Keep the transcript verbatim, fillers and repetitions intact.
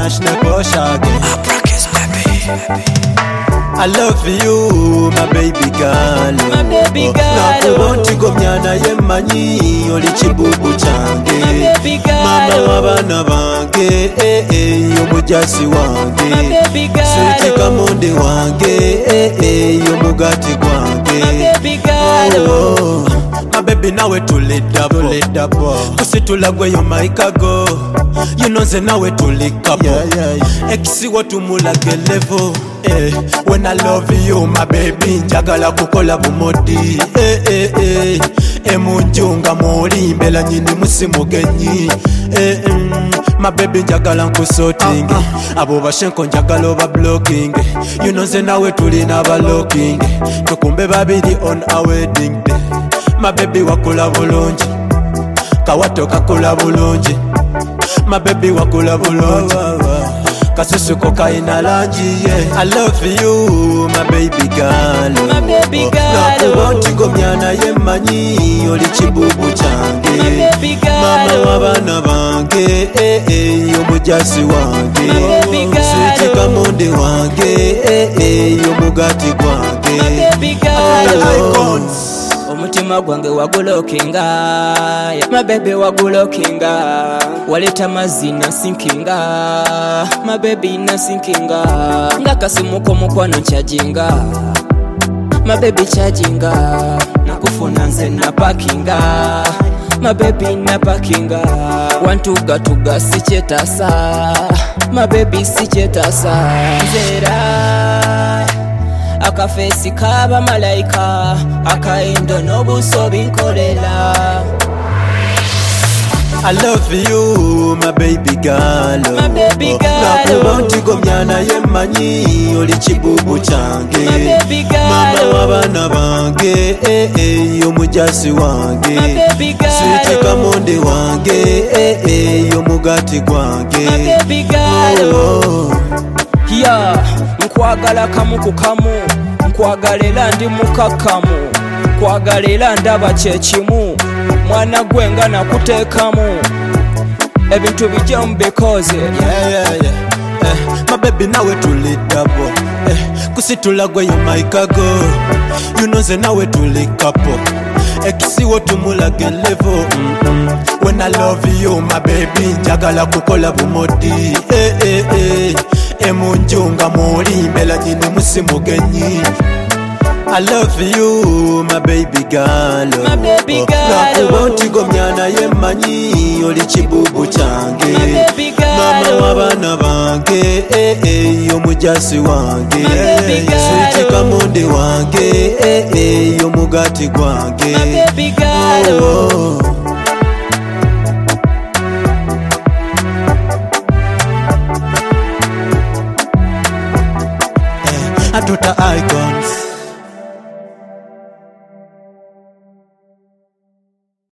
Blanche ne Poshage. I love you, my baby girl. My baby girl. Nakubonti gomyana yemanyi oli chibubu change. My baby girl. Mama wabana bange, eh eh yo mujasi wange. My baby girl. Sweetie kamonde wange, eh eh yo mugati gwange. My baby girl. Oh, my baby nawe tulidabo, tulidabo. Kusitulagwe yo maikago. You know ze nawe tulikapo. Yeah, yeah, yeah. Ekisi watu mulage level. Eh, when I love you, my baby, njagala kukola bumodi. Eh, eh, eh, emunjunga moli, mbela nyini musimu genyi. Eh, mm, my baby, njagala nkusoting. Uh, uh. Abo bashenko njagala oba blocking. You know ze nawe tulina ba locking. Tukumbe babidi on our wedding day. My baby wakula bulungi, kawato kakula bulungi. My baby wakula bulungi, kasusu kokaina lanji, yeah. I love you, my baby girl. My baby girl. Nakubonti gomyana yemanyi oli chibubu change. My baby girl. Mama wabana bange, eh eh yo mujasi wange. My baby girl. Sweetie kamonde wange, eh eh yo mugati gwange. My baby girl. Icons. Omutima gwange wagulokinga, my baby wagulokinga. Waleta mazina sinkinga, my baby na sinkinga. Nga kasimuko mukwano charginga, my baby charginga. Nakufuna nze na parkinga, my baby na parkinga. Wantuga tuga sichetasa, my baby sichetasa. Zera akafesi kaba malaika, akaendo nobuso binkolela. I love you, my baby girl. My baby girl. Nakubonti gomyana yemanyi oli chibubu change. My baby girl. Mama wabana bange, eh eh yo mujasi wange. My baby girl. Sweetie kamonde wange, eh eh yo mugati gwange. My baby girl. Oh. Yeah, nkwagala kamu ku kamu, nkwagala era ndi mukakamu, nkwagala era ndaba kyekimu, mwana gwe nga nakuteekamu ebintu bijjamu because yeah, yeah, yeah. Eh, my baby nawe tulidabo, eh, kusitulagwe yo maikago. You know ze nawe tulikapo, ekisi wotu mulage level. mm -mm. When I love you, my baby, njagala kukola bumodi. Eh, eh, eh, emunjunga moli, mbela nyini musimu genyi. I love you, my baby girl. My baby girl. Nakubonti gomyana yemanyi oli chibubu change. My baby girl. Mama wabana bange, eh eh yo mujasi wange. My baby girl. Sweetie kamonde wange, eh eh yo mugati gwange. My baby girl. Oh. Eh, atuta icons.